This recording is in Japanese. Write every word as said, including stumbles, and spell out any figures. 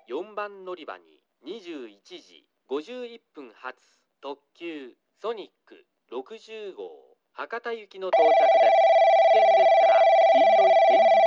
よんばん乗り場ににじゅういちじごじゅういっぷん発特急ソニックろくじゅうごう博多行きの到着です。危険ですから黄色い点字